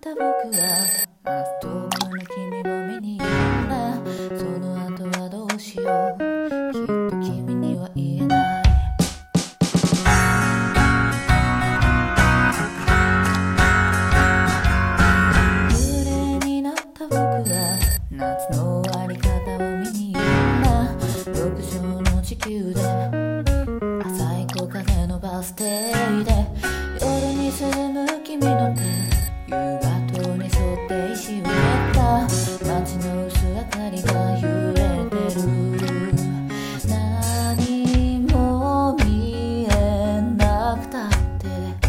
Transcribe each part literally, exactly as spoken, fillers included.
った僕は遠くの君を見に行った。その後はどうしよう、きっと君には言えない。幽霊になった僕は夏の終わり方を見に行った。極上の地球で浅い木陰のバス停で夜に沈む君の手、夕方に沿って石を蹴った街の薄明かりが揺れてる。何も見えなくたって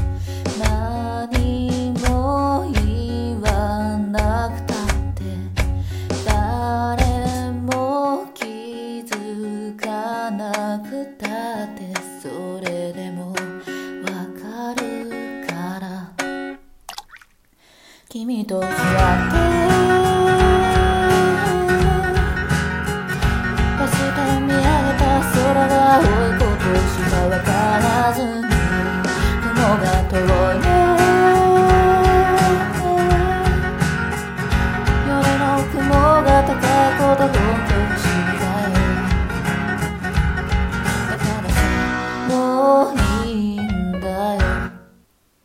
何も言わなくたって誰も気づかなくたって、それでもわかるから君と座ってバスで見上げた空が青いことしかわからずに雲が遠い